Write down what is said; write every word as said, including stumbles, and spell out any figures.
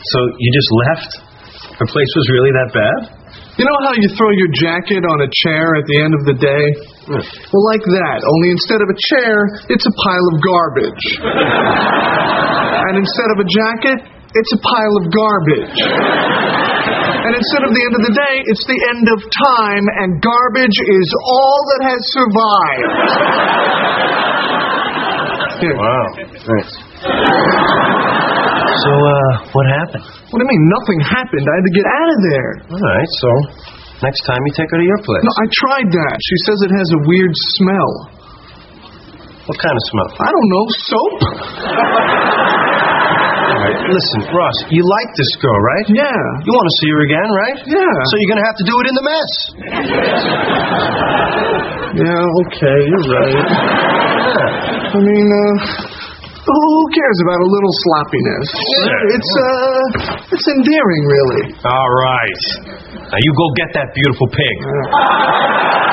So you just left? Her place was really that bad? You know how you throw your jacket on a chair at the end of the day? Hmm. Well, like that, only instead of a chair, it's a pile of garbage. And instead of a jacket, it's a pile of garbage. And instead of the end of the day, it's the end of time, and garbage is all that has survived. Here. Wow. Thanks. So, uh, what happened? What do you mean, nothing happened? I had to get out of there. All right, so next time you take her to your place. No, I tried that. She says it has a weird smell. What kind of smell? I don't know, soap? All right, listen, Ross, you like this girl, right? Yeah. You want to see her again, right? Yeah. So you're going to have to do it in the mess. Yeah, okay, you're right. Yeah. I mean, uh... who cares about a little sloppiness? Yeah. It's, uh, it's endearing, really. All right. Now you go get that beautiful pig. Uh.